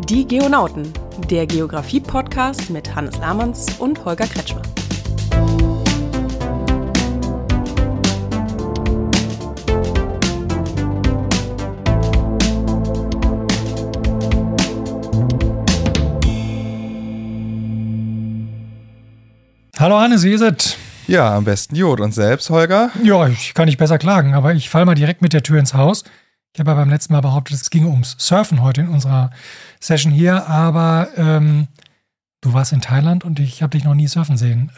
Die Geonauten, der Geografie-Podcast mit Hannes Lamanns und Holger Kretschmer. Hallo Hannes, wie ist es? Ja, am besten Jod. Und selbst, Holger? Ja, ich kann nicht besser klagen, aber ich falle mal direkt mit der Tür ins Haus. Ich habe ja beim letzten Mal behauptet, es ging ums Surfen heute in unserer Session hier, aber du warst in Thailand und ich habe dich noch nie surfen sehen.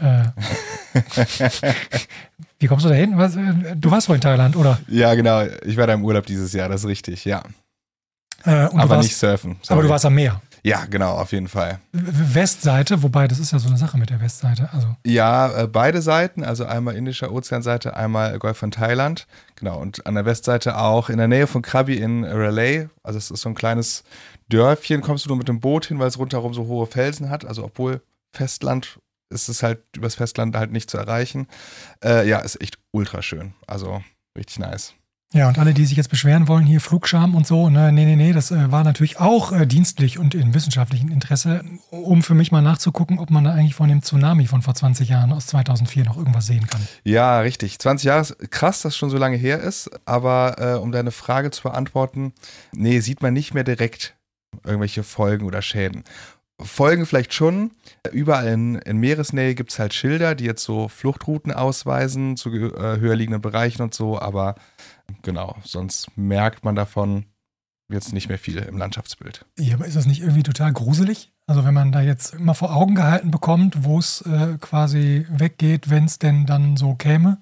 Wie kommst du da hin? Du warst wohl in Thailand, oder? Ja, genau. Ich war da im Urlaub dieses Jahr, das ist richtig, ja. Aber nicht surfen. Sorry. Aber du warst am Meer. Ja, genau, auf jeden Fall. Westseite, wobei das ist ja so eine Sache mit der Westseite. Also. Ja, beide Seiten, also einmal Indischer Ozeanseite, einmal Golf von Thailand. Genau, und an der Westseite auch in der Nähe von Krabi in Railay. Also es ist so ein kleines Dörfchen, kommst du nur mit dem Boot hin, weil es rundherum so hohe Felsen hat. Also obwohl Festland ist es halt übers Festland halt nicht zu erreichen. Ja, ist echt ultra schön. Also richtig nice. Ja, und alle, die sich jetzt beschweren wollen, hier Flugscham und so, ne, nee, das war natürlich auch dienstlich und in wissenschaftlichem Interesse, um für mich mal nachzugucken, ob man da eigentlich von dem Tsunami von vor 20 Jahren aus 2004 noch irgendwas sehen kann. Ja, richtig. 20 Jahre ist krass, dass es schon so lange her ist, aber um deine Frage zu beantworten, nee, sieht man nicht mehr direkt irgendwelche Folgen oder Schäden. Folgen vielleicht schon. Überall in Meeresnähe gibt es halt Schilder, die jetzt so Fluchtrouten ausweisen zu höher liegenden Bereichen und so, aber genau, sonst merkt man davon jetzt nicht mehr viel im Landschaftsbild. Ja, aber ist das nicht irgendwie total gruselig? Also wenn man da jetzt immer vor Augen gehalten bekommt, wo es quasi weggeht, wenn es denn dann so käme?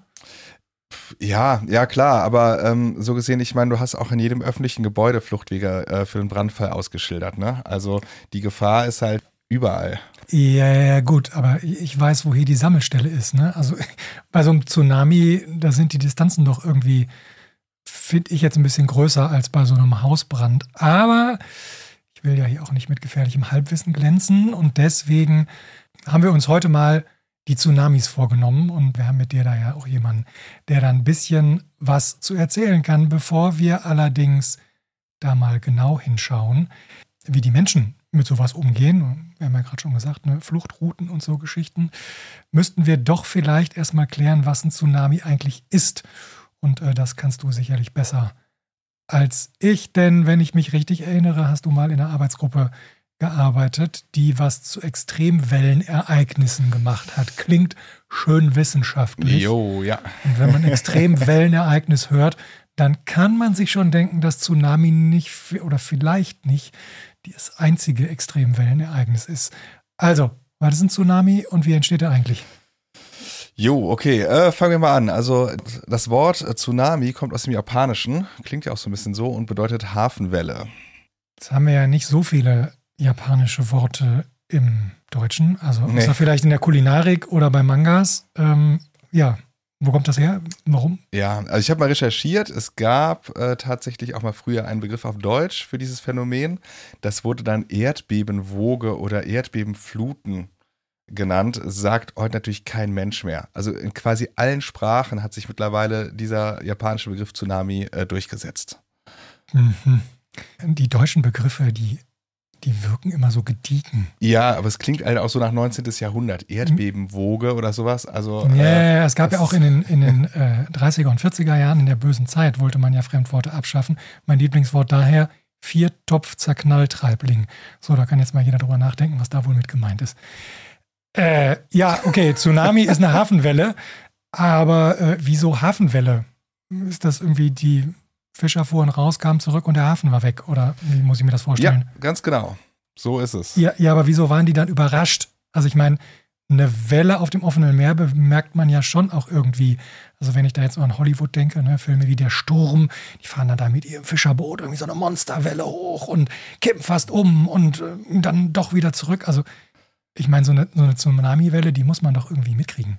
Ja, klar, aber so gesehen, ich meine, du hast auch in jedem öffentlichen Gebäude Fluchtwege für den Brandfall ausgeschildert, ne? Also die Gefahr ist halt überall. Ja, gut, aber ich weiß, wo hier die Sammelstelle ist, ne? Also bei so einem Tsunami, da sind die Distanzen doch irgendwie, finde ich, jetzt ein bisschen größer als bei so einem Hausbrand. Aber ich will ja hier auch nicht mit gefährlichem Halbwissen glänzen und deswegen haben wir uns heute mal die Tsunamis vorgenommen und wir haben mit dir da ja auch jemanden, der da ein bisschen was zu erzählen kann, bevor wir allerdings da mal genau hinschauen, wie die Menschen mit sowas umgehen. Wir haben ja gerade schon gesagt, ne, Fluchtrouten und so Geschichten, müssten wir doch vielleicht erstmal klären, was ein Tsunami eigentlich ist. Und das kannst du sicherlich besser als ich, denn wenn ich mich richtig erinnere, hast du mal in einer Arbeitsgruppe gearbeitet, die was zu Extremwellenereignissen gemacht hat. Klingt schön wissenschaftlich. Jo, ja. Und wenn man Extremwellenereignis hört, dann kann man sich schon denken, dass Tsunami nicht oder vielleicht nicht das einzige Extremwellenereignis ist. Also, was ist ein Tsunami und wie entsteht er eigentlich? Jo, okay, fangen wir mal an. Also das Wort Tsunami kommt aus dem Japanischen, klingt ja auch so ein bisschen so und bedeutet Hafenwelle. Jetzt haben wir ja nicht so viele japanische Worte im Deutschen, also außer vielleicht in der Kulinarik oder bei Mangas. Ja, wo kommt das her? Warum? Ja, also ich habe mal recherchiert, es gab tatsächlich auch mal früher einen Begriff auf Deutsch für dieses Phänomen. Das wurde dann Erdbebenwoge oder Erdbebenfluten genannt, sagt heute natürlich kein Mensch mehr. Also in quasi allen Sprachen hat sich mittlerweile dieser japanische Begriff Tsunami durchgesetzt. Mhm. Die deutschen Begriffe, die wirken immer so gediegen. Ja, aber es klingt halt auch so nach 19. Jahrhundert. Erdbebenwoge oder sowas. Also, ja, es gab ja auch in den 30er und 40er Jahren, in der bösen Zeit, wollte man ja Fremdworte abschaffen. Mein Lieblingswort daher, Viertopf-Zerknalltreibling. So, da kann jetzt mal jeder drüber nachdenken, was da wohl mit gemeint ist. Ja, okay, Tsunami ist eine Hafenwelle, aber wieso Hafenwelle? Ist das irgendwie die Fischer fuhren raus, kamen zurück und der Hafen war weg? Oder wie muss ich mir das vorstellen? Ja, ganz genau. So ist es. Ja, aber wieso waren die dann überrascht? Also ich meine, eine Welle auf dem offenen Meer bemerkt man ja schon auch irgendwie. Also wenn ich da jetzt so an Hollywood denke, ne, Filme wie Der Sturm, die fahren dann da mit ihrem Fischerboot irgendwie so eine Monsterwelle hoch und kippen fast um und dann doch wieder zurück. Also ich meine, so eine Tsunami-Welle, die muss man doch irgendwie mitkriegen.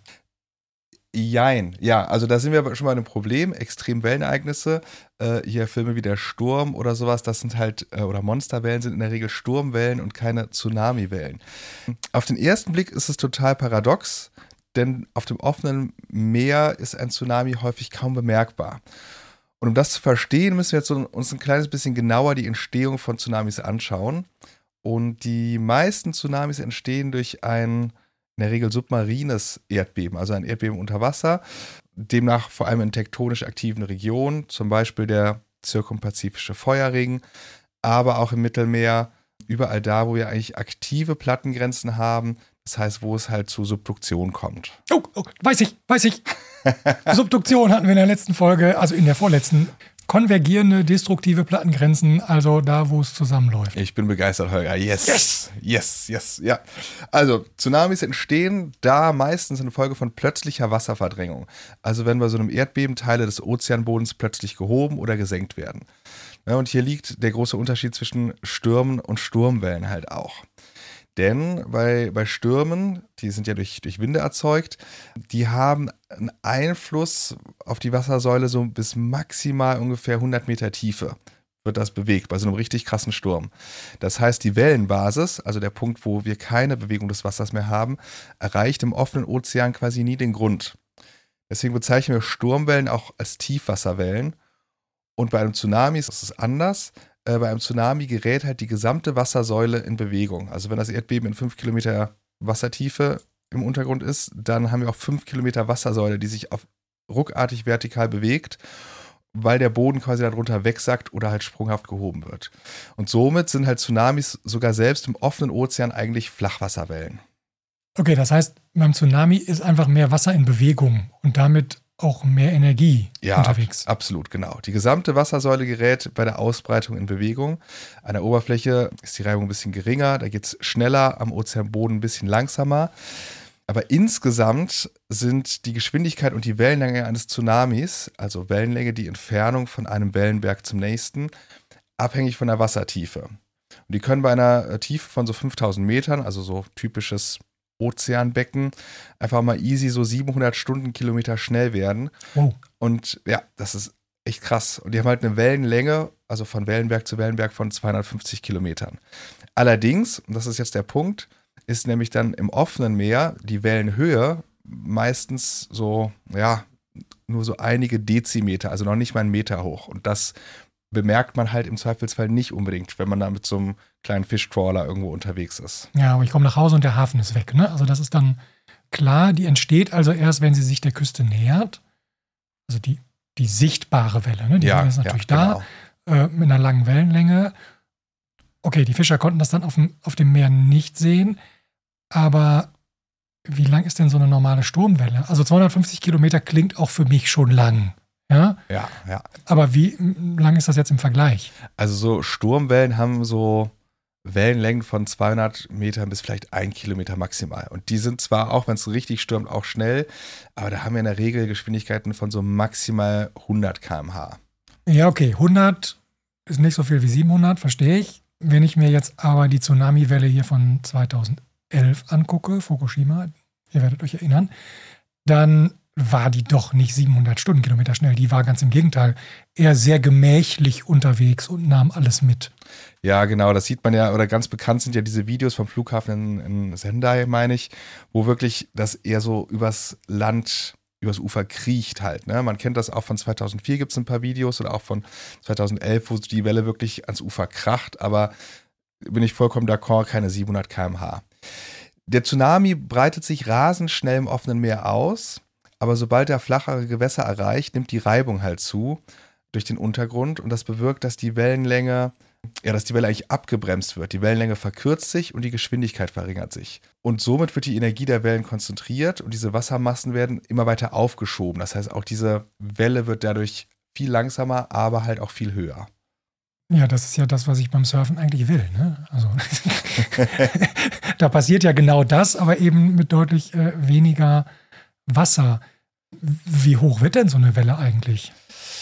Jein, ja, also da sind wir aber schon bei einem Problem. Extremwellenereignisse, hier Filme wie Der Sturm oder sowas, das sind halt, oder Monsterwellen sind in der Regel Sturmwellen und keine Tsunamiwellen. Auf den ersten Blick ist es total paradox, denn auf dem offenen Meer ist ein Tsunami häufig kaum bemerkbar. Und um das zu verstehen, müssen wir jetzt uns ein kleines bisschen genauer die Entstehung von Tsunamis anschauen. Und die meisten Tsunamis entstehen durch ein in der Regel submarines Erdbeben, also ein Erdbeben unter Wasser, demnach vor allem in tektonisch aktiven Regionen, zum Beispiel der zirkumpazifische Feuerring, aber auch im Mittelmeer, überall da, wo wir eigentlich aktive Plattengrenzen haben, das heißt, wo es halt zu Subduktion kommt. Oh, weiß ich. Subduktion hatten wir in der letzten Folge, also in der vorletzten. Konvergierende, destruktive Plattengrenzen, also da, wo es zusammenläuft. Ich bin begeistert, Holger. Yes. Ja. Also, Tsunamis entstehen da meistens infolge von plötzlicher Wasserverdrängung. Also, wenn bei so einem Erdbeben Teile des Ozeanbodens plötzlich gehoben oder gesenkt werden. Ja, und hier liegt der große Unterschied zwischen Stürmen und Sturmwellen halt auch. Denn bei Stürmen, die sind ja durch Winde erzeugt, die haben einen Einfluss auf die Wassersäule so bis maximal ungefähr 100 Meter Tiefe wird das bewegt, bei so einem richtig krassen Sturm. Das heißt, die Wellenbasis, also der Punkt, wo wir keine Bewegung des Wassers mehr haben, erreicht im offenen Ozean quasi nie den Grund. Deswegen bezeichnen wir Sturmwellen auch als Tiefwasserwellen. Und bei einem Tsunami ist es anders. Bei einem Tsunami gerät halt die gesamte Wassersäule in Bewegung. Also wenn das Erdbeben in 5 Kilometer Wassertiefe im Untergrund ist, dann haben wir auch 5 Kilometer Wassersäule, die sich ruckartig vertikal bewegt, weil der Boden quasi darunter wegsackt oder halt sprunghaft gehoben wird. Und somit sind halt Tsunamis sogar selbst im offenen Ozean eigentlich Flachwasserwellen. Okay, das heißt, beim Tsunami ist einfach mehr Wasser in Bewegung und damit auch mehr Energie unterwegs. Ja, absolut, genau. Die gesamte Wassersäule gerät bei der Ausbreitung in Bewegung. An der Oberfläche ist die Reibung ein bisschen geringer, da geht es schneller, am Ozeanboden ein bisschen langsamer. Aber insgesamt sind die Geschwindigkeit und die Wellenlänge eines Tsunamis, also Wellenlänge, die Entfernung von einem Wellenberg zum nächsten, abhängig von der Wassertiefe. Und die können bei einer Tiefe von so 5000 Metern, also so typisches Ozeanbecken, einfach mal easy so 700 Stundenkilometer schnell werden. Oh. Und ja, das ist echt krass. Und die haben halt eine Wellenlänge, also von Wellenberg zu Wellenberg von 250 Kilometern. Allerdings, und das ist jetzt der Punkt, ist nämlich dann im offenen Meer die Wellenhöhe meistens so, ja, nur so einige Dezimeter, also noch nicht mal einen Meter hoch. Und das bemerkt man halt im Zweifelsfall nicht unbedingt, wenn man da mit so einem kleinen Fischtrawler irgendwo unterwegs ist. Ja, aber ich komme nach Hause und der Hafen ist weg, ne? Also das ist dann klar, die entsteht also erst, wenn sie sich der Küste nähert. Also die sichtbare Welle, ne? Die Welle ist natürlich da, mit einer langen Wellenlänge. Okay, die Fischer konnten das dann auf dem Meer nicht sehen, aber wie lang ist denn so eine normale Sturmwelle? Also 250 Kilometer klingt auch für mich schon lang. Ja? Ja. Aber wie lang ist das jetzt im Vergleich? Also so Sturmwellen haben so Wellenlängen von 200 Metern bis vielleicht 1 Kilometer maximal. Und die sind zwar auch, wenn es richtig stürmt, auch schnell, aber da haben wir in der Regel Geschwindigkeiten von so maximal 100 km/h. Ja, okay, 100 ist nicht so viel wie 700, verstehe ich. Wenn ich mir jetzt aber die Tsunami-Welle hier von 2011 angucke, Fukushima, ihr werdet euch erinnern, dann war die doch nicht 700 Stundenkilometer schnell. Die war ganz im Gegenteil eher sehr gemächlich unterwegs und nahm alles mit. Ja, genau, das sieht man ja, oder ganz bekannt sind ja diese Videos vom Flughafen in Sendai, meine ich, wo wirklich das eher so übers Ufer kriecht halt. Ne? Man kennt das auch von 2004, gibt es ein paar Videos oder auch von 2011, wo die Welle wirklich ans Ufer kracht, aber bin ich vollkommen d'accord, keine 700 km/h. Der Tsunami breitet sich rasend schnell im offenen Meer aus, aber sobald er flachere Gewässer erreicht, nimmt die Reibung halt zu durch den Untergrund und das bewirkt, dass die Welle eigentlich abgebremst wird. Die Wellenlänge verkürzt sich und die Geschwindigkeit verringert sich. Und somit wird die Energie der Wellen konzentriert und diese Wassermassen werden immer weiter aufgeschoben. Das heißt, auch diese Welle wird dadurch viel langsamer, aber halt auch viel höher. Ja, das ist ja das, was ich beim Surfen eigentlich will. Ne? Also da passiert ja genau das, aber eben mit deutlich weniger Wasser. Wie hoch wird denn so eine Welle eigentlich?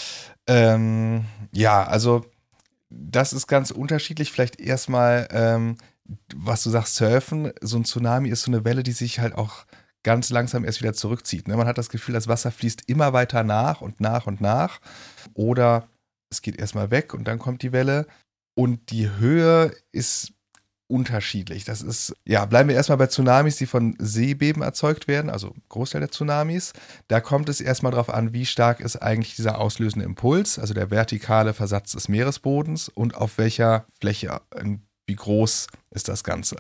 Ja, also das ist ganz unterschiedlich. Vielleicht erstmal, was du sagst, Surfen. So ein Tsunami ist so eine Welle, die sich halt auch ganz langsam erst wieder zurückzieht. Ne? Man hat das Gefühl, das Wasser fließt immer weiter nach und nach und nach. Oder es geht erstmal weg und dann kommt die Welle. Und die Höhe ist unterschiedlich. Das ist, ja, bleiben wir erstmal bei Tsunamis, die von Seebeben erzeugt werden, also Großteil der Tsunamis. Da kommt es erstmal darauf an, wie stark ist eigentlich dieser auslösende Impuls, also der vertikale Versatz des Meeresbodens und auf welcher Fläche, wie groß ist das Ganze.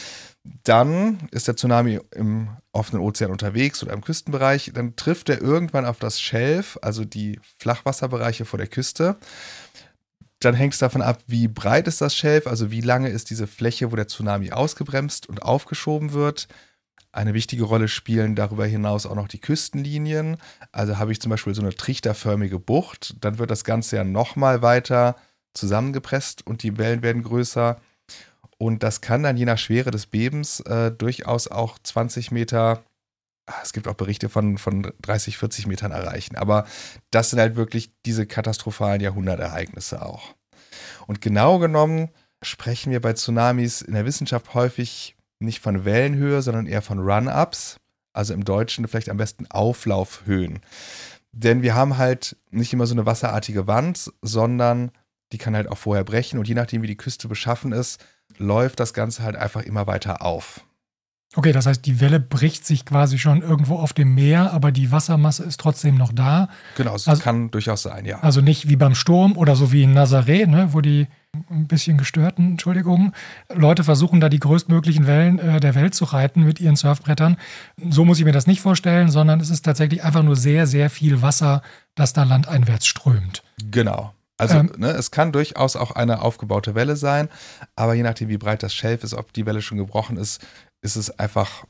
Dann ist der Tsunami im offenen Ozean unterwegs oder im Küstenbereich. Dann trifft er irgendwann auf das Schelf, also die Flachwasserbereiche vor der Küste. Dann hängt es davon ab, wie breit ist das Schelf, also wie lange ist diese Fläche, wo der Tsunami ausgebremst und aufgeschoben wird. Eine wichtige Rolle spielen darüber hinaus auch noch die Küstenlinien. Also habe ich zum Beispiel so eine trichterförmige Bucht, dann wird das Ganze ja nochmal weiter zusammengepresst und die Wellen werden größer. Und das kann dann je nach Schwere des Bebens durchaus auch 20 Meter, es gibt auch Berichte von 30, 40 Metern erreichen. Aber das sind halt wirklich diese katastrophalen Jahrhundertereignisse auch. Und genau genommen sprechen wir bei Tsunamis in der Wissenschaft häufig nicht von Wellenhöhe, sondern eher von Run-Ups. Also im Deutschen vielleicht am besten Auflaufhöhen. Denn wir haben halt nicht immer so eine wasserartige Wand, sondern die kann halt auch vorher brechen. Und je nachdem, wie die Küste beschaffen ist, läuft das Ganze halt einfach immer weiter auf. Okay, das heißt, die Welle bricht sich quasi schon irgendwo auf dem Meer, aber die Wassermasse ist trotzdem noch da. Genau, es kann durchaus sein, ja. Also nicht wie beim Sturm oder so wie in Nazaré, ne, wo die ein bisschen gestörten, Leute versuchen da die größtmöglichen Wellen der Welt zu reiten mit ihren Surfbrettern. So muss ich mir das nicht vorstellen, sondern es ist tatsächlich einfach nur sehr, sehr viel Wasser, das da landeinwärts strömt. Genau. Also es kann durchaus auch eine aufgebaute Welle sein, aber je nachdem, wie breit das Schelf ist, ob die Welle schon gebrochen ist, ist es einfach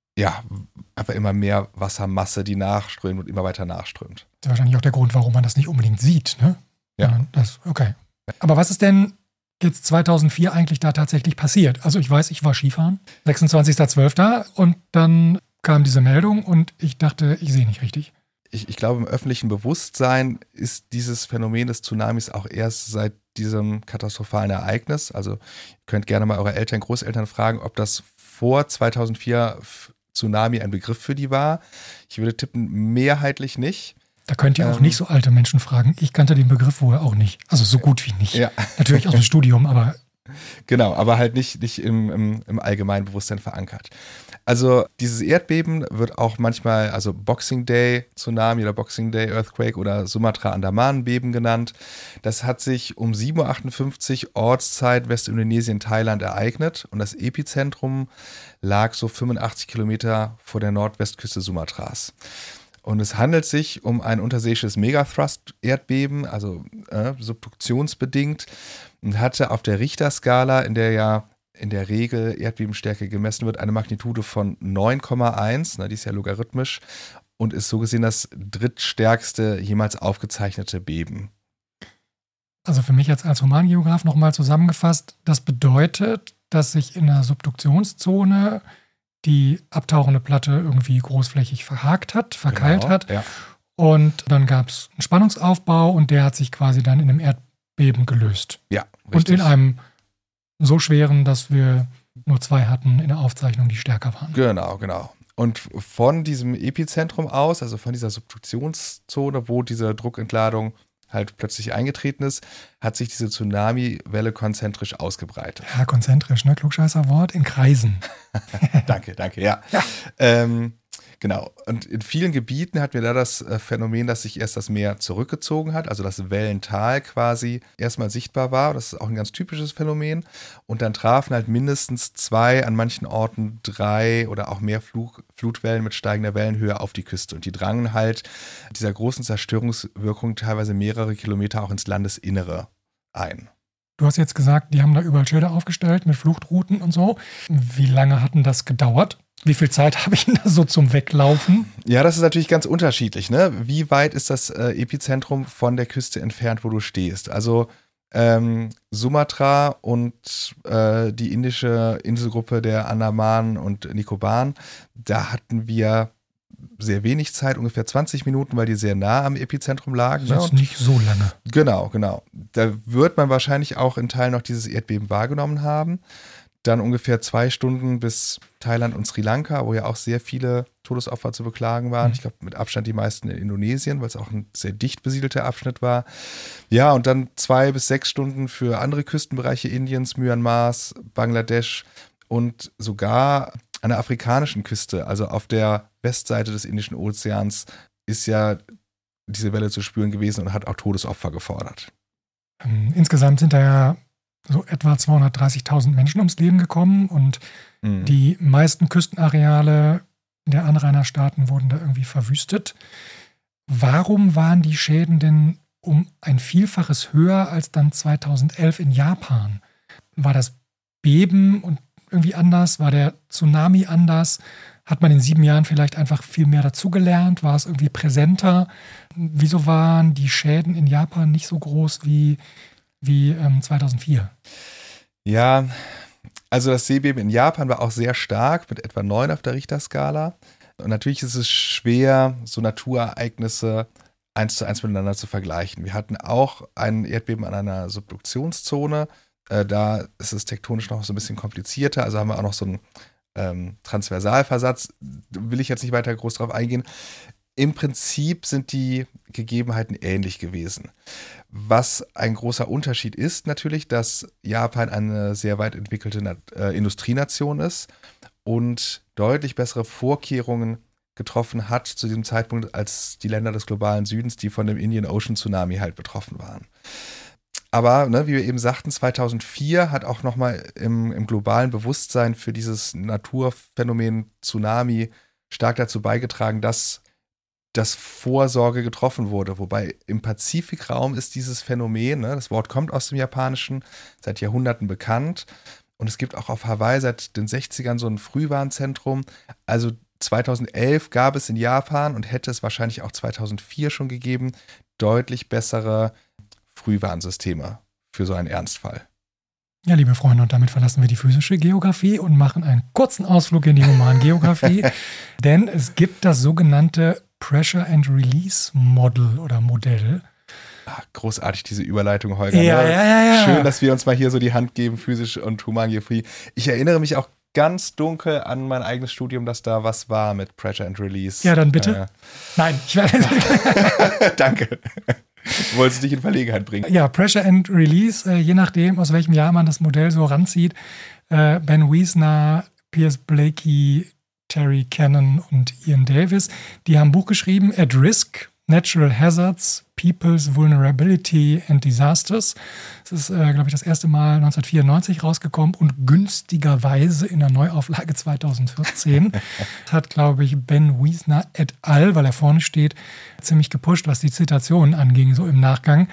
immer mehr Wassermasse, die nachströmt und immer weiter nachströmt. Das ist wahrscheinlich auch der Grund, warum man das nicht unbedingt sieht, ne? Ja. Okay. Aber was ist denn jetzt 2004 eigentlich da tatsächlich passiert? Also ich weiß, ich war Skifahren, 26.12. und dann kam diese Meldung und ich dachte, ich sehe nicht richtig. Ich glaube, im öffentlichen Bewusstsein ist dieses Phänomen des Tsunamis auch erst seit diesem katastrophalen Ereignis. Also ihr könnt gerne mal eure Eltern, Großeltern fragen, ob das vor 2004 Tsunami ein Begriff für die war. Ich würde tippen, mehrheitlich nicht. Da könnt ihr auch nicht so alte Menschen fragen. Ich kannte den Begriff vorher auch nicht. Also so gut wie nicht. Ja. Natürlich aus dem Studium, aber... Genau, aber halt nicht im allgemeinen Bewusstsein verankert. Also dieses Erdbeben wird auch manchmal, also Boxing Day Tsunami oder Boxing Day Earthquake oder Sumatra-Andaman-Beben genannt. Das hat sich um 7.58 Uhr Ortszeit Westindonesien, Thailand ereignet und das Epizentrum lag so 85 Kilometer vor der Nordwestküste Sumatras. Und es handelt sich um ein unterseeisches Megathrust-Erdbeben, also subduktionsbedingt, und hatte auf der Richterskala, in der ja in der Regel Erdbebenstärke gemessen wird, eine Magnitude von 9,1, die ist ja logarithmisch, und ist so gesehen das drittstärkste jemals aufgezeichnete Beben. Also für mich jetzt als Humangeograf nochmal zusammengefasst, das bedeutet, dass sich in der Subduktionszone die abtauchende Platte irgendwie großflächig verkeilt hat. Ja. Und dann gab es einen Spannungsaufbau und der hat sich quasi dann in einem Erdbeben gelöst. Ja, richtig. Und in einem so schweren, dass wir nur 2 hatten in der Aufzeichnung, die stärker waren. Genau. Und von diesem Epizentrum aus, also von dieser Subduktionszone, wo diese Druckentladung halt plötzlich eingetreten ist, hat sich diese Tsunami-Welle konzentrisch ausgebreitet. Ja, konzentrisch, ne? Klugscheißer Wort, in Kreisen. Danke, ja. Genau. Und in vielen Gebieten hatten wir da das Phänomen, dass sich erst das Meer zurückgezogen hat, also das Wellental quasi erstmal sichtbar war. Das ist auch ein ganz typisches Phänomen. Und dann trafen halt mindestens 2, an manchen Orten 3 oder auch mehr Flutwellen mit steigender Wellenhöhe auf die Küste. Und die drangen halt dieser großen Zerstörungswirkung teilweise mehrere Kilometer auch ins Landesinnere ein. Du hast jetzt gesagt, die haben da überall Schilder aufgestellt mit Fluchtrouten und so. Wie lange hat denn das gedauert? Wie viel Zeit habe ich denn da so zum Weglaufen? Ja, das ist natürlich ganz unterschiedlich, ne? Wie weit ist das Epizentrum von der Küste entfernt, wo du stehst? Also Sumatra und die indische Inselgruppe der Andaman und Nikobaren, da hatten wir sehr wenig Zeit, ungefähr 20 Minuten, weil die sehr nah am Epizentrum lagen. Das ist nicht so lange. Genau. Da wird man wahrscheinlich auch in Teilen noch dieses Erdbeben wahrgenommen haben. Dann ungefähr 2 Stunden bis Thailand und Sri Lanka, wo ja auch sehr viele Todesopfer zu beklagen waren. Ich glaube, mit Abstand die meisten in Indonesien, weil es auch ein sehr dicht besiedelter Abschnitt war. Ja, und dann 2 bis 6 Stunden für andere Küstenbereiche Indiens, Myanmars, Bangladesch und sogar an der afrikanischen Küste, also auf der Westseite des Indischen Ozeans, ist ja diese Welle zu spüren gewesen und hat auch Todesopfer gefordert. Insgesamt sind da ja so etwa 230.000 Menschen ums Leben gekommen und die meisten Küstenareale der Anrainerstaaten wurden da irgendwie verwüstet. Warum waren die Schäden denn um ein Vielfaches höher als dann 2011 in Japan? War das Beben und irgendwie anders? War der Tsunami anders? Hat man in 7 Jahren vielleicht einfach viel mehr dazugelernt? War es irgendwie präsenter? Wieso waren die Schäden in Japan nicht so groß wie 2004? Ja, also das Seebeben in Japan war auch sehr stark, mit etwa 9 auf der Richterskala. Und natürlich ist es schwer, so Naturereignisse 1:1 miteinander zu vergleichen. Wir hatten auch ein Erdbeben an einer Subduktionszone. Da ist es tektonisch noch so ein bisschen komplizierter. Also haben wir auch noch so einen Transversalversatz. Will ich jetzt nicht weiter groß drauf eingehen. Im Prinzip sind die Gegebenheiten ähnlich gewesen. Was ein großer Unterschied ist natürlich, dass Japan eine sehr weit entwickelte Industrienation ist und deutlich bessere Vorkehrungen getroffen hat zu diesem Zeitpunkt als die Länder des globalen Südens, die von dem Indian Ocean Tsunami halt betroffen waren. Aber, wie wir eben sagten, 2004 hat auch nochmal im globalen Bewusstsein für dieses Naturphänomen Tsunami stark dazu beigetragen, dass das Vorsorge getroffen wurde. Wobei im Pazifikraum ist dieses Phänomen, das Wort kommt aus dem Japanischen, seit Jahrhunderten bekannt. Und es gibt auch auf Hawaii seit den 60ern so ein Frühwarnzentrum. Also 2011 gab es in Japan und hätte es wahrscheinlich auch 2004 schon gegeben, deutlich bessere Frühwarnsysteme für so einen Ernstfall. Ja, liebe Freunde, und damit verlassen wir die physische Geografie und machen einen kurzen Ausflug in die Humangeografie. Denn es gibt das sogenannte Pressure and Release Model oder Modell. Ach, großartig, diese Überleitung, Holger. Ja. Schön, dass wir uns mal hier so die Hand geben, physisch und Humangeografie. Ich erinnere mich auch ganz dunkel an mein eigenes Studium, dass da was war mit Pressure and Release. Ja, dann bitte. Nein, ich werde. Danke. Du wolltest dich in Verlegenheit bringen. Ja, Pressure and Release, je nachdem, aus welchem Jahr man das Modell so ranzieht. Ben Wiesner, Piers Blakey, Terry Cannon und Ian Davis, die haben ein Buch geschrieben, At Risk, Natural Hazards, People's Vulnerability and Disasters. Das ist, glaube ich, das erste Mal 1994 rausgekommen und günstigerweise in der Neuauflage 2014. Das hat, glaube ich, Ben Wiesner et al., weil er vorne steht, ziemlich gepusht, was die Zitationen anging, so im Nachgang.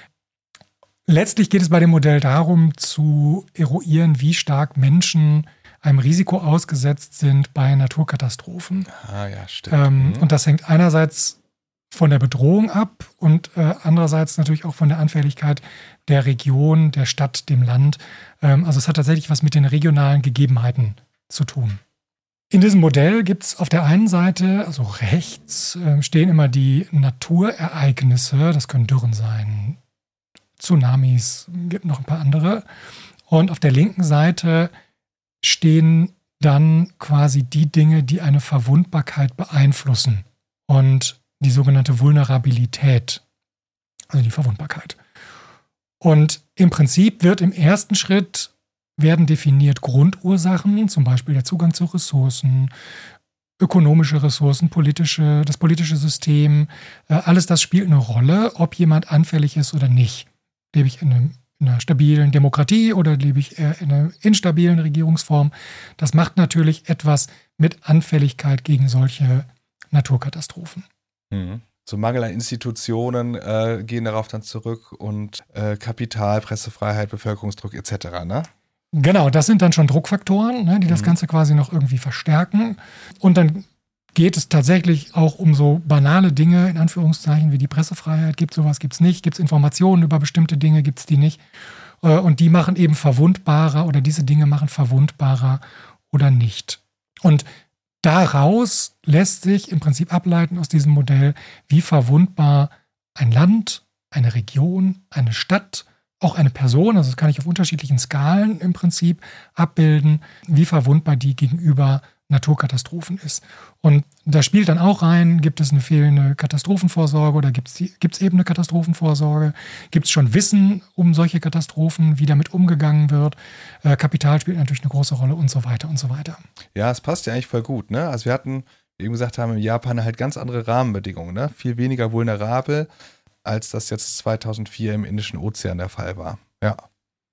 Letztlich geht es bei dem Modell darum, zu eruieren, wie stark Menschen einem Risiko ausgesetzt sind bei Naturkatastrophen. Ah ja, stimmt. Und das hängt einerseits von der Bedrohung ab und andererseits natürlich auch von der Anfälligkeit der Region, der Stadt, dem Land. Also es hat tatsächlich was mit den regionalen Gegebenheiten zu tun. In diesem Modell gibt es auf der einen Seite, also rechts, stehen immer die Naturereignisse. Das können Dürren sein, Tsunamis, gibt noch ein paar andere. Und auf der linken Seite stehen dann quasi die Dinge, die eine Verwundbarkeit beeinflussen. Und die sogenannte Vulnerabilität, also die Verwundbarkeit. Und im Prinzip wird im ersten Schritt werden definiert Grundursachen, zum Beispiel der Zugang zu Ressourcen, ökonomische Ressourcen, das politische System. Alles das spielt eine Rolle, ob jemand anfällig ist oder nicht. Lebe ich in einer stabilen Demokratie oder lebe ich eher in einer instabilen Regierungsform? Das macht natürlich etwas mit Anfälligkeit gegen solche Naturkatastrophen. So Mangel an Institutionen gehen darauf dann zurück und Kapital, Pressefreiheit, Bevölkerungsdruck etc., ne? Genau, das sind dann schon Druckfaktoren, ne, die das Ganze quasi noch irgendwie verstärken. Und dann geht es tatsächlich auch um so banale Dinge, in Anführungszeichen, wie die Pressefreiheit. Gibt es sowas, gibt es nicht? Gibt es Informationen über bestimmte Dinge, gibt es die nicht? Und die machen eben verwundbarer oder diese Dinge machen verwundbarer oder nicht. Und daraus lässt sich im Prinzip ableiten aus diesem Modell, wie verwundbar ein Land, eine Region, eine Stadt, auch eine Person, also das kann ich auf unterschiedlichen Skalen im Prinzip abbilden, wie verwundbar die gegenüber Naturkatastrophen ist. Und da spielt dann auch rein, gibt es eine fehlende Katastrophenvorsorge oder gibt es eben eine Katastrophenvorsorge? Gibt es schon Wissen um solche Katastrophen, wie damit umgegangen wird? Kapital spielt natürlich eine große Rolle und so weiter und so weiter. Ja, es passt ja eigentlich voll gut, ne? Also wir hatten, wie eben gesagt haben, in Japan halt ganz andere Rahmenbedingungen, ne? Viel weniger vulnerabel, als das jetzt 2004 im Indischen Ozean der Fall war. Ja.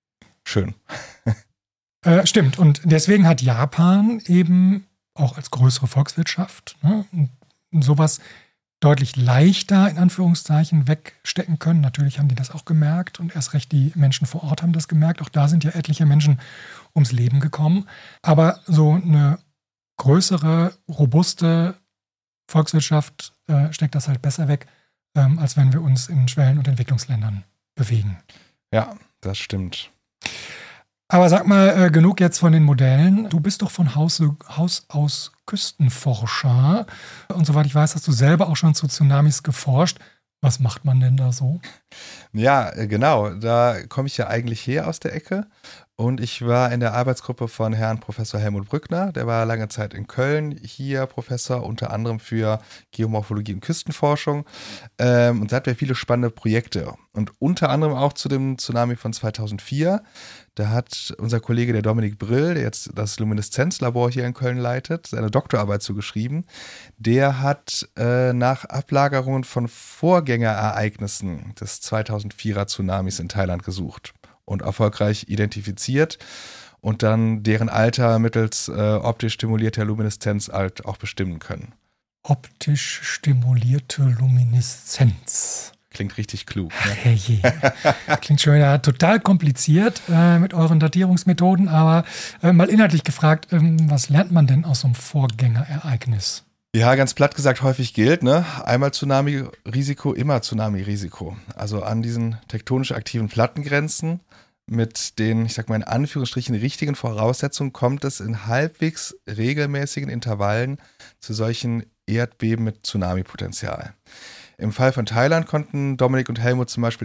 schön. Stimmt. Und deswegen hat Japan eben auch als größere Volkswirtschaft, ne, sowas deutlich leichter in Anführungszeichen wegstecken können. Natürlich haben die das auch gemerkt und erst recht die Menschen vor Ort haben das gemerkt. Auch da sind ja etliche Menschen ums Leben gekommen. Aber so eine größere, robuste Volkswirtschaft steckt das halt besser weg, als wenn wir uns in Schwellen- und Entwicklungsländern bewegen. Ja, das stimmt. Aber sag mal, genug jetzt von den Modellen. Du bist doch von Haus aus Küstenforscher. Und soweit ich weiß, hast du selber auch schon zu Tsunamis geforscht. Was macht man denn da so? Ja, genau. Da komme ich ja eigentlich her aus der Ecke. Und ich war in der Arbeitsgruppe von Herrn Professor Helmut Brückner. Der war lange Zeit in Köln, hier Professor unter anderem für Geomorphologie und Küstenforschung. Und da hatten wir viele spannende Projekte. Und unter anderem auch zu dem Tsunami von 2004. Da hat unser Kollege, der Dominik Brill, der jetzt das Lumineszenzlabor hier in Köln leitet, seine Doktorarbeit zugeschrieben. Der hat nach Ablagerungen von Vorgängerereignissen des 2004er Tsunamis in Thailand gesucht und erfolgreich identifiziert und dann deren Alter mittels optisch stimulierter Lumineszenz halt auch bestimmen können. Optisch stimulierte Lumineszenz. Klingt richtig klug. Ne? Herrje. Klingt schon wieder total kompliziert mit euren Datierungsmethoden, aber mal inhaltlich gefragt, was lernt man denn aus so einem Vorgängerereignis? Ja, ganz platt gesagt, häufig gilt, ne? Einmal Tsunami-Risiko, immer Tsunami-Risiko. Also an diesen tektonisch aktiven Plattengrenzen mit den, ich sag mal in Anführungsstrichen, richtigen Voraussetzungen kommt es in halbwegs regelmäßigen Intervallen zu solchen Erdbeben mit Tsunami-Potenzial. Im Fall von Thailand konnten Dominik und Helmut zum Beispiel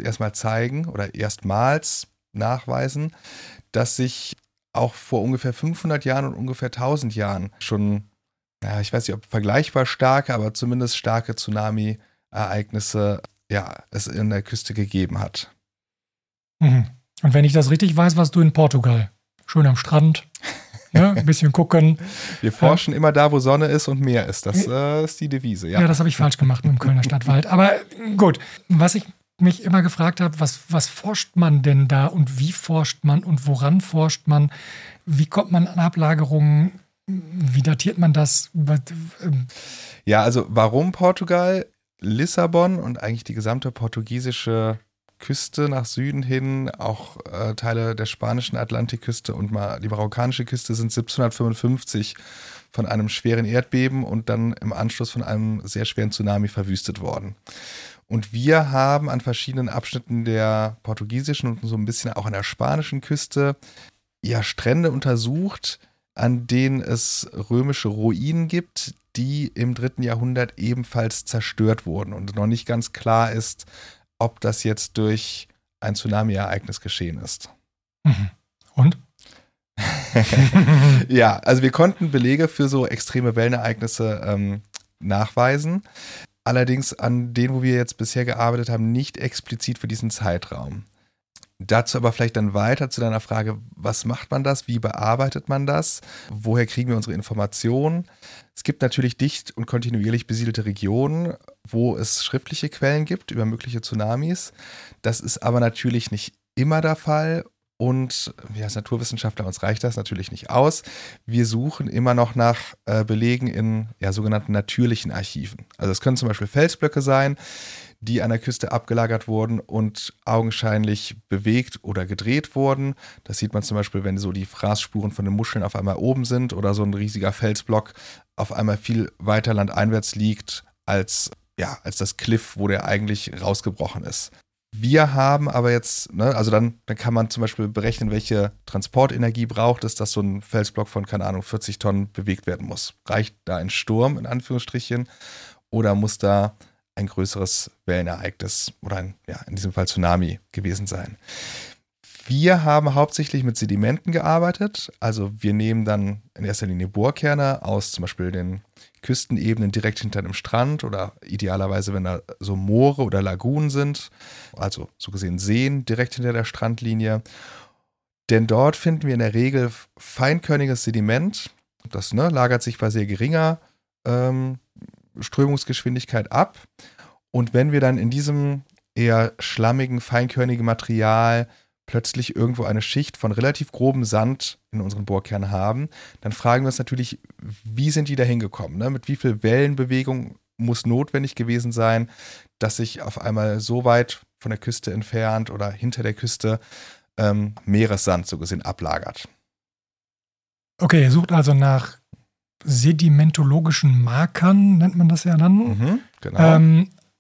erstmals nachweisen, dass sich auch vor ungefähr 500 Jahren und ungefähr 1000 Jahren schon, ja, ich weiß nicht, ob vergleichbar starke, aber zumindest starke Tsunami-Ereignisse, ja, es in der Küste gegeben hat. Mhm. Und wenn ich das richtig weiß, warst du in Portugal. Schön am Strand, ja, ein bisschen gucken. Wir forschen immer da, wo Sonne ist und Meer ist. Das ist die Devise, ja. Ja, das habe ich falsch gemacht mit dem Kölner Stadtwald. Aber gut, was ich mich immer gefragt habe, was forscht man denn da und wie forscht man und woran forscht man? Wie kommt man an Ablagerungen? Wie datiert man das? Ja, also warum Portugal? Lissabon und eigentlich die gesamte portugiesische Küste nach Süden hin, auch Teile der spanischen Atlantikküste und mal die marokkanische Küste sind 1755 von einem schweren Erdbeben und dann im Anschluss von einem sehr schweren Tsunami verwüstet worden. Und wir haben an verschiedenen Abschnitten der portugiesischen und so ein bisschen auch an der spanischen Küste ja Strände untersucht, an denen es römische Ruinen gibt, die im 3. Jahrhundert ebenfalls zerstört wurden und noch nicht ganz klar ist, ob das jetzt durch ein Tsunami-Ereignis geschehen ist. Und? Ja, also wir konnten Belege für so extreme Wellenereignisse nachweisen. Allerdings an denen, wo wir jetzt bisher gearbeitet haben, nicht explizit für diesen Zeitraum. Dazu aber vielleicht dann weiter zu deiner Frage, was macht man das, wie bearbeitet man das, woher kriegen wir unsere Informationen? Es gibt natürlich dicht und kontinuierlich besiedelte Regionen, wo es schriftliche Quellen gibt über mögliche Tsunamis. Das ist aber natürlich nicht immer der Fall und wir als Naturwissenschaftler, uns reicht das natürlich nicht aus. Wir suchen immer noch nach Belegen in sogenannten natürlichen Archiven. Also es können zum Beispiel Felsblöcke sein, die an der Küste abgelagert wurden und augenscheinlich bewegt oder gedreht wurden. Das sieht man zum Beispiel, wenn so die Fraßspuren von den Muscheln auf einmal oben sind oder so ein riesiger Felsblock auf einmal viel weiter landeinwärts liegt als das Cliff, wo der eigentlich rausgebrochen ist. Wir haben aber jetzt, also dann kann man zum Beispiel berechnen, welche Transportenergie braucht es, dass so ein Felsblock von, 40 Tonnen bewegt werden muss. Reicht da ein Sturm, in Anführungsstrichen, oder muss da ein größeres Wellenereignis oder in diesem Fall Tsunami gewesen sein? Wir haben hauptsächlich mit Sedimenten gearbeitet. Also wir nehmen dann in erster Linie Bohrkerne aus zum Beispiel den Küstenebenen direkt hinter dem Strand oder idealerweise, wenn da so Moore oder Lagunen sind, also so gesehen Seen direkt hinter der Strandlinie. Denn dort finden wir in der Regel feinkörniges Sediment. Das lagert sich bei sehr geringer Strömungsgeschwindigkeit ab. Und wenn wir dann in diesem eher schlammigen, feinkörnigen Material plötzlich irgendwo eine Schicht von relativ grobem Sand in unseren Bohrkern haben, dann fragen wir uns natürlich, wie sind die da hingekommen? Ne? Mit wie viel Wellenbewegung muss notwendig gewesen sein, dass sich auf einmal so weit von der Küste entfernt oder hinter der Küste Meeressand so gesehen ablagert. Okay, ihr sucht also nach sedimentologischen Markern, nennt man das ja dann. Genau.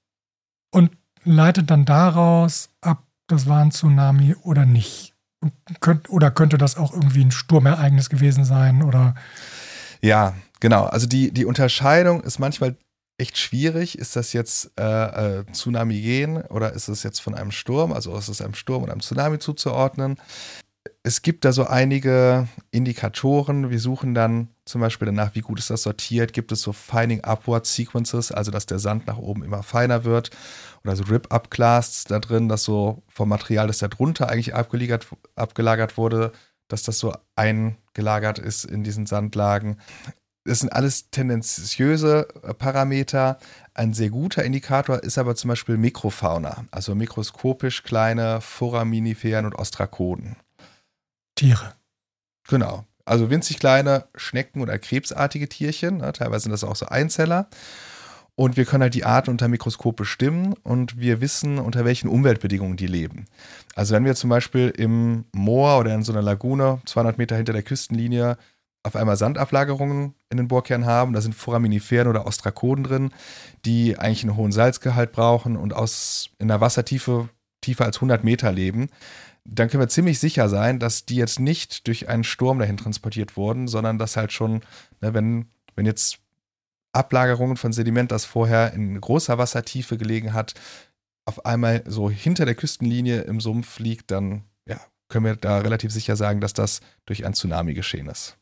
Und leitet dann daraus ab, das war ein Tsunami oder nicht. Oder könnte das auch irgendwie ein Sturmereignis gewesen sein? Oder? Ja, genau. Also die Unterscheidung ist manchmal echt schwierig. Ist das jetzt Tsunami-Gen oder ist es jetzt von einem Sturm? Also ist es einem Sturm und einem Tsunami zuzuordnen? Es gibt da so einige Indikatoren. Wir suchen dann zum Beispiel danach, wie gut ist das sortiert. Gibt es so Fining Upward Sequences, also dass der Sand nach oben immer feiner wird. Oder so Rip-Up-Clasts da drin, dass so vom Material, das da drunter eigentlich abgelagert wurde, dass das so eingelagert ist in diesen Sandlagen. Das sind alles tendenziöse Parameter. Ein sehr guter Indikator ist aber zum Beispiel Mikrofauna, also mikroskopisch kleine Foraminiferen und Ostrakoden. Tiere. Genau. Also winzig kleine Schnecken- oder krebsartige Tierchen. Ne? Teilweise sind das auch so Einzeller. Und wir können halt die Arten unter Mikroskop bestimmen und wir wissen, unter welchen Umweltbedingungen die leben. Also wenn wir zum Beispiel im Moor oder in so einer Lagune 200 Meter hinter der Küstenlinie auf einmal Sandablagerungen in den Bohrkern haben, da sind Foraminiferen oder Ostrakoden drin, die eigentlich einen hohen Salzgehalt brauchen und in der Wassertiefe tiefer als 100 Meter leben, dann können wir ziemlich sicher sein, dass die jetzt nicht durch einen Sturm dahin transportiert wurden, sondern dass halt schon, ne, wenn jetzt Ablagerungen von Sediment, das vorher in großer Wassertiefe gelegen hat, auf einmal so hinter der Küstenlinie im Sumpf liegt, dann ja, können wir da relativ sicher sagen, dass das durch ein Tsunami geschehen ist.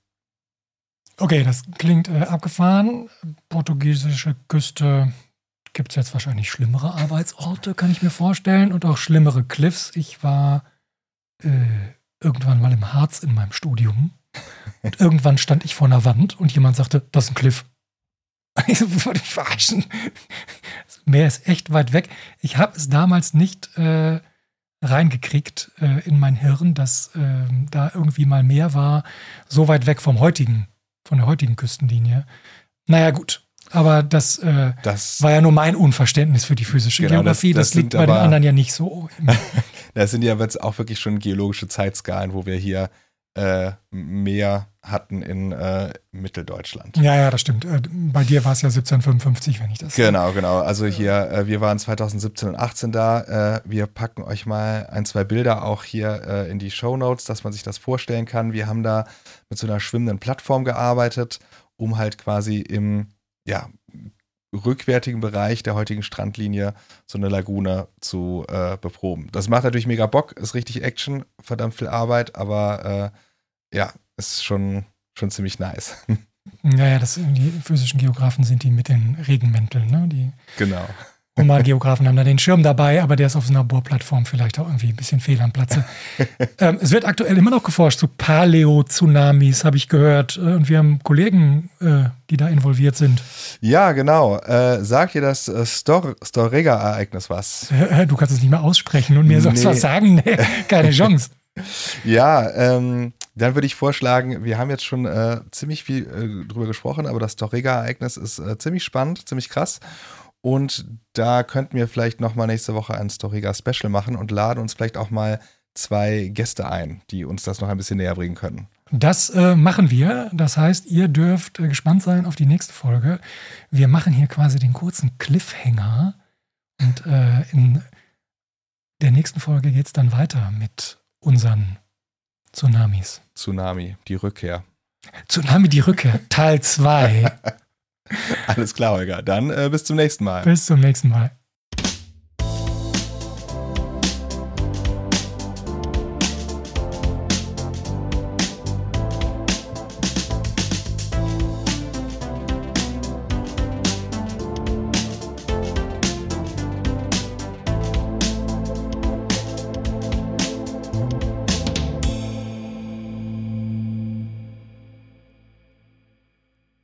Okay, das klingt abgefahren. Portugiesische Küste, gibt es jetzt wahrscheinlich schlimmere Arbeitsorte, kann ich mir vorstellen, und auch schlimmere Cliffs. Ich war irgendwann mal im Harz in meinem Studium und irgendwann stand ich vor einer Wand und jemand sagte, das ist ein Cliff. Ich so, wollte ich verarschen. Das Meer ist echt weit weg. Ich habe es damals nicht reingekriegt in mein Hirn, dass da irgendwie mal Meer war, so weit weg von der heutigen Küstenlinie. Naja, gut. Aber das war ja nur mein Unverständnis für die physische Geografie. Das liegt bei den anderen ja nicht so. Das sind ja jetzt auch wirklich schon geologische Zeitskalen, wo wir hier Meer hatten in Mitteldeutschland. Ja, das stimmt. Bei dir war es ja 1755, wenn ich das Genau. Also hier, wir waren 2017 und 18 da. Wir packen euch mal 1, 2 Bilder auch hier in die Shownotes, dass man sich das vorstellen kann. Wir haben da mit so einer schwimmenden Plattform gearbeitet, um halt quasi im rückwärtigen Bereich der heutigen Strandlinie so eine Lagune zu beproben. Das macht natürlich mega Bock, ist richtig Action, verdammt viel Arbeit, aber ist schon ziemlich nice. Ja, die physischen Geografen sind die mit den Regenmänteln, ne? Genau. Humangeografen haben da den Schirm dabei, aber der ist auf so einer Bohrplattform vielleicht auch irgendwie ein bisschen fehl am Platze. Es wird aktuell immer noch geforscht zu Paleo-Tsunamis, habe ich gehört. Und wir haben Kollegen, die da involviert sind. Ja, genau. Sagt dir das Storegga-Ereignis was? Du kannst es nicht mehr aussprechen und mir sonst was sagen? Nee, keine Chance. Ja, dann würde ich vorschlagen, wir haben jetzt schon ziemlich viel drüber gesprochen, aber das Storegga-Ereignis ist ziemlich spannend, ziemlich krass. Und da könnten wir vielleicht nochmal nächste Woche ein Storegga-Special machen und laden uns vielleicht auch mal 2 Gäste ein, die uns das noch ein bisschen näher bringen können. Das machen wir. Das heißt, ihr dürft gespannt sein auf die nächste Folge. Wir machen hier quasi den kurzen Cliffhanger. Und in der nächsten Folge geht es dann weiter mit unseren Tsunamis. Tsunami, die Rückkehr. Tsunami, die Rückkehr, Teil 2. Alles klar, Holger. Dann bis zum nächsten Mal. Bis zum nächsten Mal.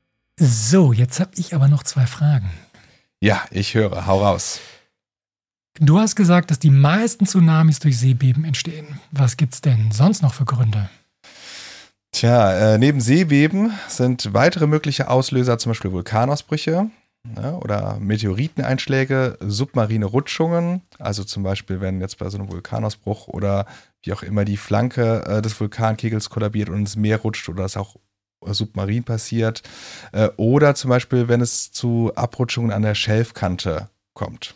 So, jetzt habe ich aber noch 2 Fragen. Ja, ich höre. Hau raus. Du hast gesagt, dass die meisten Tsunamis durch Seebeben entstehen. Was gibt's denn sonst noch für Gründe? Tja, neben Seebeben sind weitere mögliche Auslöser zum Beispiel Vulkanausbrüche, ja, oder Meteoriteneinschläge, submarine Rutschungen, also zum Beispiel, wenn jetzt bei so einem Vulkanausbruch oder wie auch immer die Flanke des Vulkankegels kollabiert und ins Meer rutscht oder es auch submarin passiert, oder zum Beispiel, wenn es zu Abrutschungen an der Schelfkante kommt.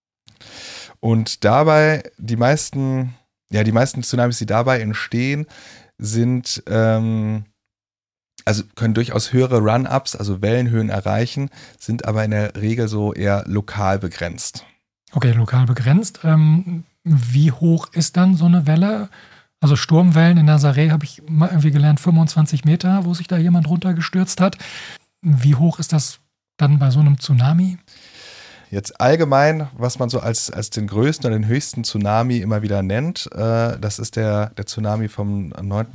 Und dabei, die meisten Tsunamis, die dabei entstehen, sind, also können durchaus höhere Run-Ups, also Wellenhöhen erreichen, sind aber in der Regel so eher lokal begrenzt. Okay, lokal begrenzt. Wie hoch ist dann so eine Welle? Also Sturmwellen in Nazaré habe ich mal irgendwie gelernt, 25 Meter, wo sich da jemand runtergestürzt hat. Wie hoch ist das dann bei so einem Tsunami? Jetzt allgemein, was man so als den größten oder den höchsten Tsunami immer wieder nennt, das ist der Tsunami vom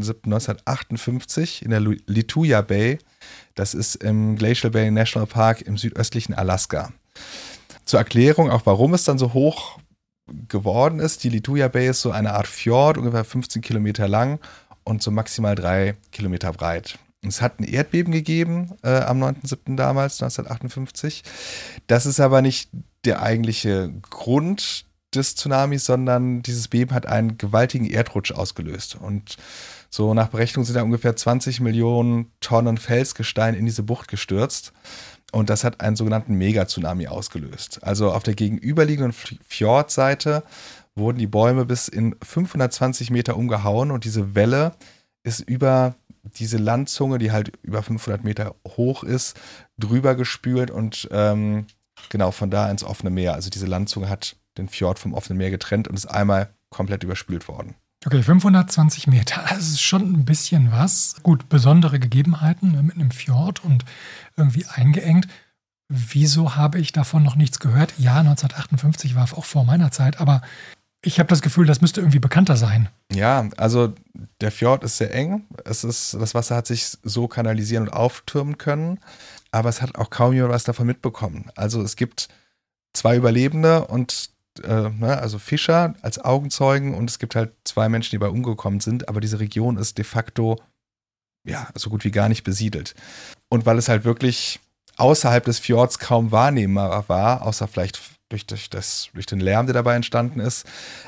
9.7.1958 in der Lituya Bay. Das ist im Glacial Bay National Park im südöstlichen Alaska. Zur Erklärung auch, warum es dann so hoch geworden ist. Die Lituya Bay ist so eine Art Fjord, ungefähr 15 Kilometer lang und so maximal 3 Kilometer breit. Es hat ein Erdbeben gegeben am 9.7. damals, 1958. Das ist aber nicht der eigentliche Grund des Tsunamis, sondern dieses Beben hat einen gewaltigen Erdrutsch ausgelöst. Und so nach Berechnung sind da ungefähr 20 Millionen Tonnen Felsgestein in diese Bucht gestürzt. Und das hat einen sogenannten Megatsunami ausgelöst. Also auf der gegenüberliegenden Fjordseite wurden die Bäume bis in 520 Meter umgehauen und diese Welle ist über diese Landzunge, die halt über 500 Meter hoch ist, drüber gespült und genau von da ins offene Meer. Also diese Landzunge hat den Fjord vom offenen Meer getrennt und ist einmal komplett überspült worden. Okay, 520 Meter, das ist schon ein bisschen was. Gut, besondere Gegebenheiten mit einem Fjord und irgendwie eingeengt. Wieso habe ich davon noch nichts gehört? Ja, 1958 war auch vor meiner Zeit, aber ich habe das Gefühl, das müsste irgendwie bekannter sein. Ja, also der Fjord ist sehr eng. Das Wasser hat sich so kanalisieren und auftürmen können, aber es hat auch kaum jemand was davon mitbekommen. Also es gibt 2 Überlebende und also Fischer als Augenzeugen und es gibt halt 2 Menschen, die dabei umgekommen sind, aber diese Region ist de facto ja so gut wie gar nicht besiedelt. Und weil es halt wirklich außerhalb des Fjords kaum wahrnehmbar war, außer vielleicht durch den Lärm, der dabei entstanden ist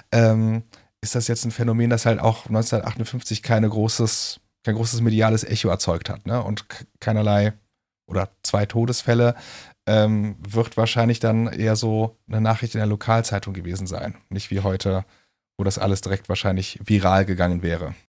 das jetzt ein Phänomen, das halt auch 1958 kein großes mediales Echo erzeugt hat, ne? Und keinerlei oder 2 Todesfälle wird wahrscheinlich dann eher so eine Nachricht in der Lokalzeitung gewesen sein. Nicht wie heute, wo das alles direkt wahrscheinlich viral gegangen wäre.